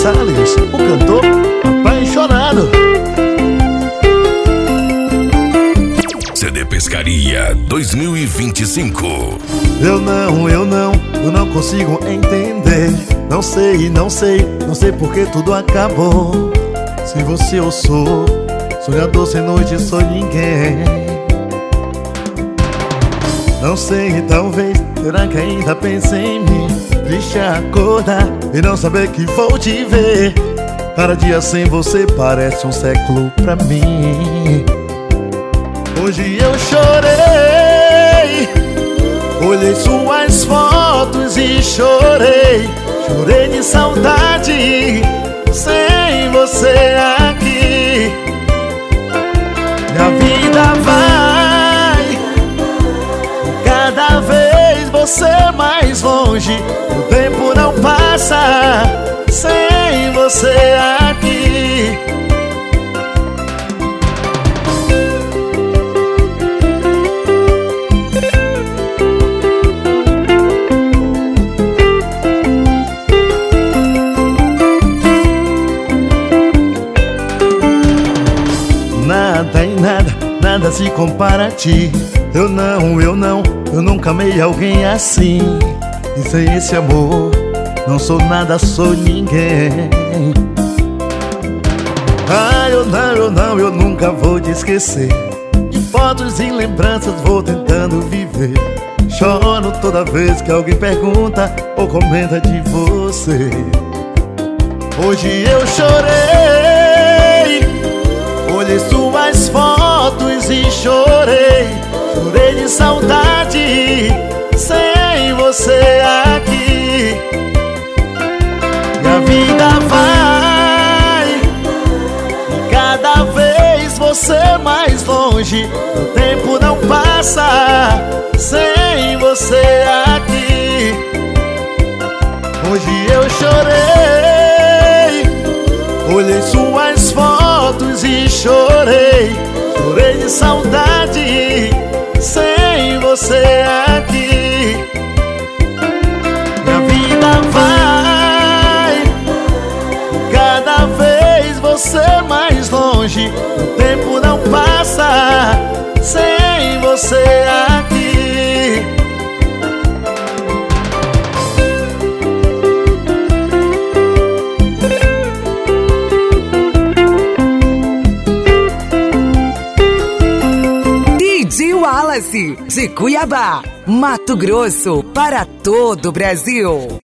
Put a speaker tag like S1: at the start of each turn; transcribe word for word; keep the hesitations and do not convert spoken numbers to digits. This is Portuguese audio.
S1: Salles, o cantor apaixonado.
S2: C D Pescaria dois mil e vinte e cinco.
S1: Eu não, eu não, eu não consigo entender. Não sei, não sei, não sei porque tudo acabou. Sem você eu sou sonhador, sem noite sou ninguém. Não sei, talvez, será que ainda pensa em mim? Triste acordar e não saber que vou te ver. Cada dia sem você parece um século pra mim. Hoje eu chorei, olhei suas fotos e chorei. Chorei de saudade sem você aqui. Minha vida vai cada vez você mais longe. O tempo não passa sem você aqui. Nada e nada, nada se compara a ti. Eu não, eu não, eu nunca amei alguém assim. E sem esse amor, não sou nada, sou ninguém. Ah, eu não, eu não, eu nunca vou te esquecer. De fotos e lembranças vou tentando viver. Choro toda vez que alguém pergunta ou comenta de você. Hoje eu chorei, olhei suas fotos e chorei. Chorei de saudade sem você aqui. E a vida vai cada vez você mais longe. O tempo não passa sem você aqui. Hoje eu chorei, olhei suas fotos e chorei. Chorei de saudade sem você aqui. Minha vida vai cada vez você mais longe. O tempo não passa sem você aqui.
S3: D J Wallace, de Cuiabá, Mato Grosso, para todo o Brasil.